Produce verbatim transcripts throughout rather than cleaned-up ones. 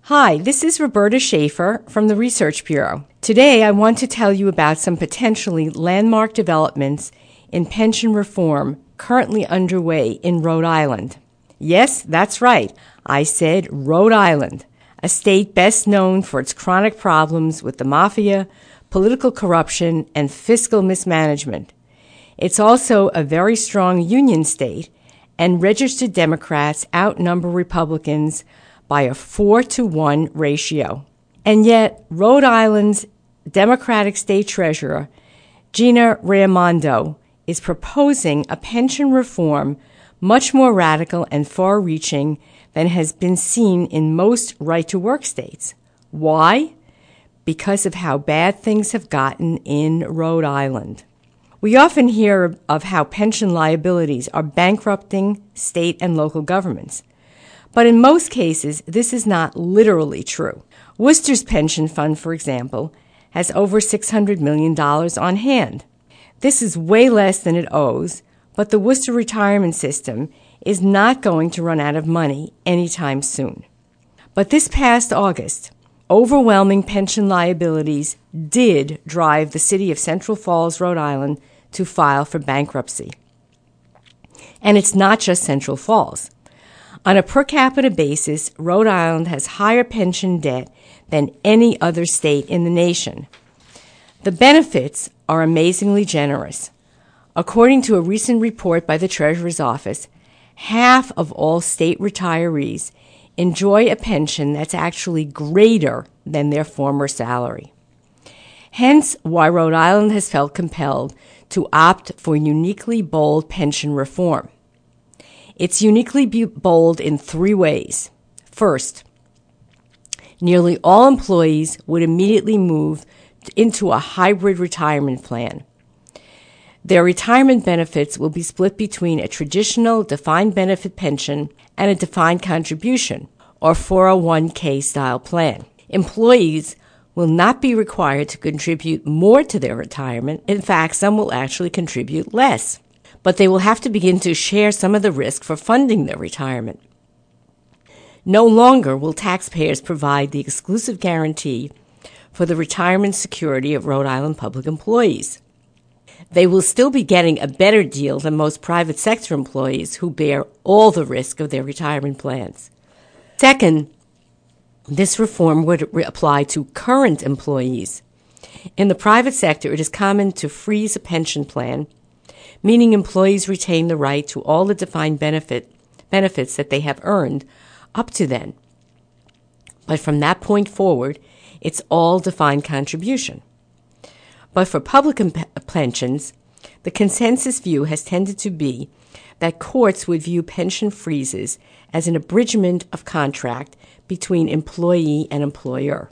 Hi, this is Roberta Schaefer from the Research Bureau. Today I want to tell you about some potentially landmark developments in pension reform currently underway in Rhode Island. Yes, that's right. I said Rhode Island, a state best known for its chronic problems with the mafia, political corruption, and fiscal mismanagement. It's also a very strong union state, and registered Democrats outnumber Republicans by a four to one ratio. And yet, Rhode Island's Democratic State Treasurer, Gina Raimondo, is proposing a pension reform much more radical and far-reaching than has been seen in most right-to-work states. Why? Because of how bad things have gotten in Rhode Island. We often hear of how pension liabilities are bankrupting state and local governments. But in most cases, this is not literally true. Worcester's pension fund, for example, has over six hundred million dollars on hand. This is way less than it owes, but the Worcester retirement system is not going to run out of money anytime soon. But this past August, overwhelming pension liabilities did drive the city of Central Falls, Rhode Island, to file for bankruptcy. And it's not just Central Falls. On a per capita basis, Rhode Island has higher pension debt than any other state in the nation. The benefits are amazingly generous. According to a recent report by the Treasurer's Office, half of all state retirees enjoy a pension that's actually greater than their former salary. Hence why Rhode Island has felt compelled to opt for uniquely bold pension reform. It's uniquely bold in three ways. First, nearly all employees would immediately move into a hybrid retirement plan. Their retirement benefits will be split between a traditional defined benefit pension and a defined contribution, or four oh one k style plan. Employees will not be required to contribute more to their retirement. In fact, some will actually contribute less. But they will have to begin to share some of the risk for funding their retirement. No longer will taxpayers provide the exclusive guarantee for the retirement security of Rhode Island public employees. They will still be getting a better deal than most private sector employees who bear all the risk of their retirement plans. Second, this reform would re- apply to current employees. In the private sector, it is common to freeze a pension plan, meaning employees retain the right to all the defined benefit benefits that they have earned up to then. But from that point forward, it's all defined contribution. But for public imp- pensions, the consensus view has tended to be that courts would view pension freezes as an abridgment of contract between employee and employer.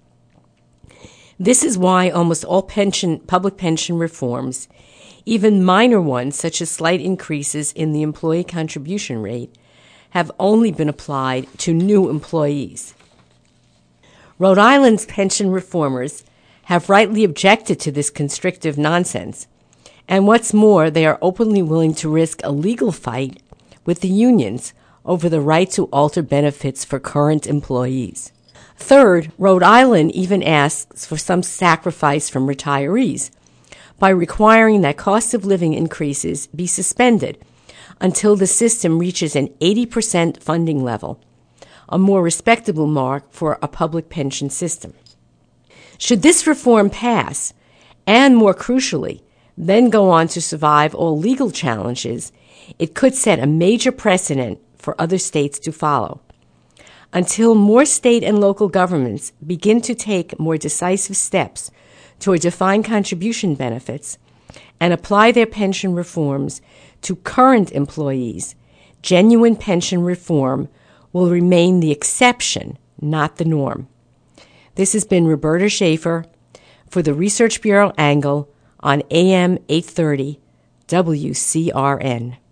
This is why almost all pension, public pension reforms, even minor ones such as slight increases in the employee contribution rate, have only been applied to new employees. Rhode Island's pension reformers have rightly objected to this constrictive nonsense, and what's more, they are openly willing to risk a legal fight with the unions over the right to alter benefits for current employees. Third, Rhode Island even asks for some sacrifice from retirees by requiring that cost of living increases be suspended until the system reaches an eighty percent funding level, a more respectable mark for a public pension system. Should this reform pass, and more crucially, then go on to survive all legal challenges, it could set a major precedent for other states to follow. Until more state and local governments begin to take more decisive steps toward defined contribution benefits and apply their pension reforms to current employees, genuine pension reform will remain the exception, not the norm. This has been Roberta Schaefer for the Research Bureau Angle on A M eight thirty W C R N.